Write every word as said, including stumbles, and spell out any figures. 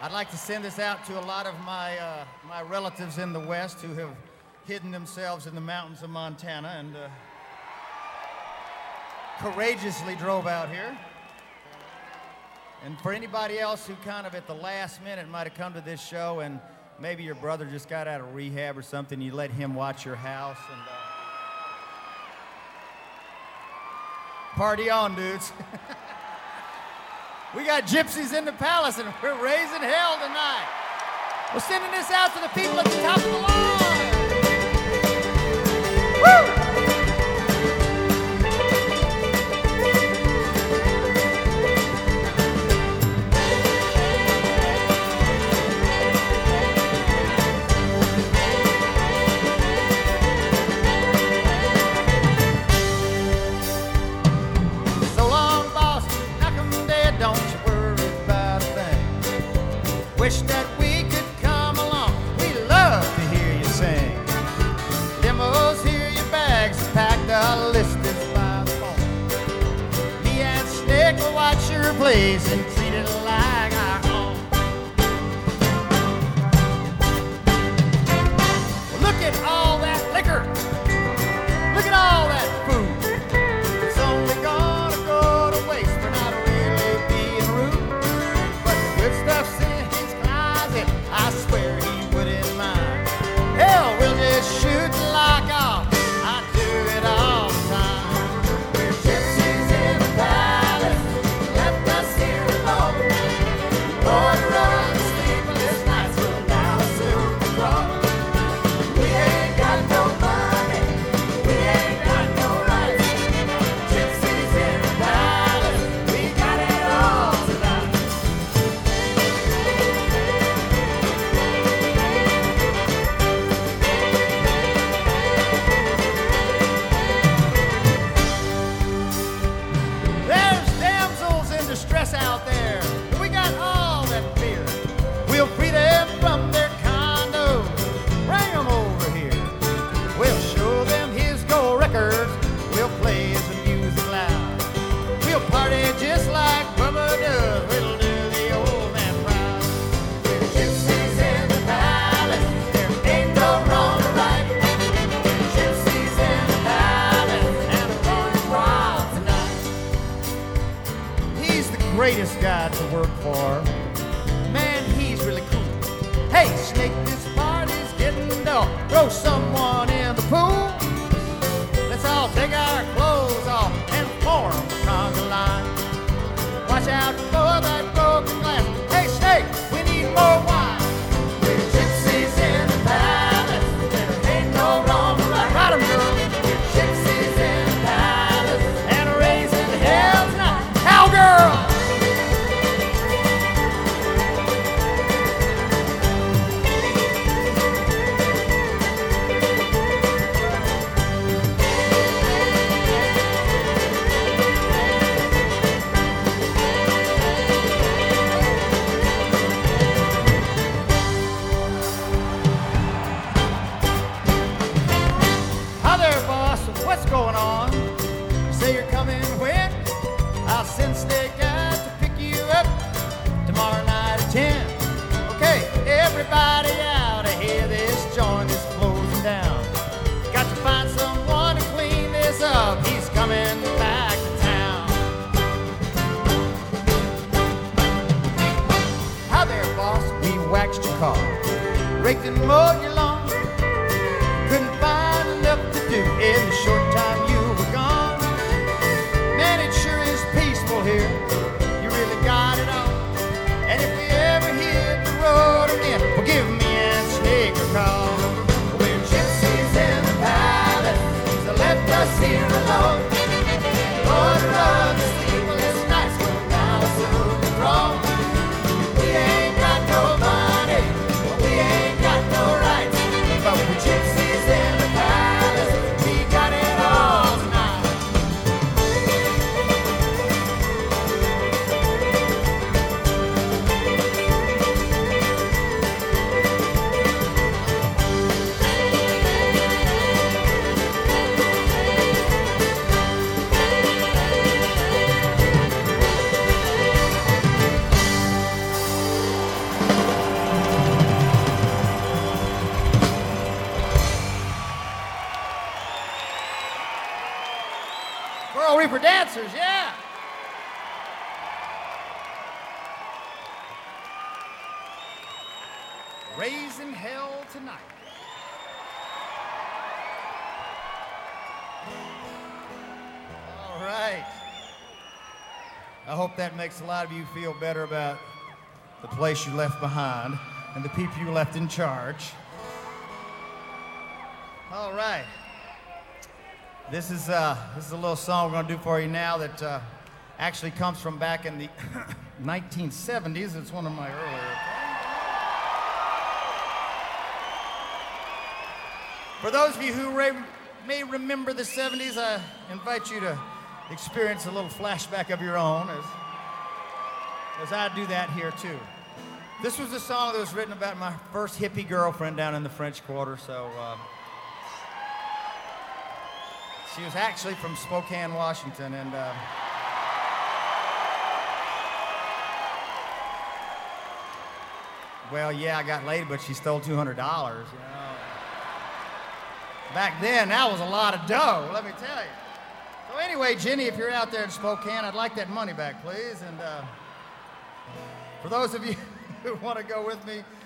I'd like to send this out to a lot of my, uh, my relatives in the West who have hidden themselves in the mountains of Montana and uh, courageously drove out here. And for anybody else who kind of at the last minute might have come to this show and maybe your brother just got out of rehab or something, you let him watch your house and uh, party on, dudes. We got gypsies in the palace and we're raising hell tonight. We're sending this out to the people at the top of the line. Woo! Wish that we could come along. We love to hear you sing. Limos, hear your bags packed. The list is by the phone. Me and Snake will watch your place and treat it like our own. Well, look at all that liquor. Look at all that food. It's only gonna go to waste. We're not really being rude, but the good stuff's in. I swear he wouldn't mind. Hell, we'll just shoot the lock off. I do it all the time. We're gypsies in the palace, left us here alone. Lord, run, sleepless nights will now soon be gone. We ain't got no money, we ain't got no rights. Gypsies in the palace, we got it all tonight. Stress out there. We got all that beer. We'll free them from their condos. Bring them over here. We'll show them his gold records. We'll play his music loud. We'll party just like Bubba does. We'll do the old man proud. We're gypsies in the palace. There ain't no wrong or right. We're gypsies in the palace, and we're running wild tonight. He's the greatest guy to work for. Man, he's really cool. Hey, Snake, this party's getting dull. Throw someone in the pool. Let's all take our clothes off and form a conga line. Watch out for that broken glass. Hey, Snake, we need more wine. We're gypsies in the palace. There ain't no wrong or right. Right 'em, girl. We're gypsies in the palace and raising hell tonight. Cowgirl! Hi there, boss. What's going on? You say you're coming when? I'll send Snake out to pick you up tomorrow night at ten. Okay, everybody out of here. This joint is closing down. Got to find someone to clean this up. He's coming back to town. Hi there, boss. We waxed your car, raked and mowed your lawn. Couldn't find enough to do in the short time you were gone. Man, it sure is peaceful here. You really got it all. And if we ever hit the road again, well, give me and Snake a call. We're gypsies in the palace, so left us here alone. Lord, run the sleepless nights will now soon be gone. We ain't got no money, we ain't got no rights, but for dancers, yeah. Raising Hell Tonight. All right. I hope that makes a lot of you feel better about the place you left behind and the people you left in charge. All right. This is uh, this is a little song we're gonna do for you now that uh, actually comes from back in the nineteen seventies. It's one of my earlier. For those of you who re- may remember the seventies, I invite you to experience a little flashback of your own as, as I do that here too. This was a song that was written about my first hippie girlfriend down in the French Quarter, so uh, she was actually from Spokane, Washington, and uh, well, yeah, I got laid, but she stole two hundred dollars, you know. Back then, that was a lot of dough, let me tell you. So anyway, Jenny, if you're out there in Spokane, I'd like that money back, please. And uh, for those of you who want to go with me,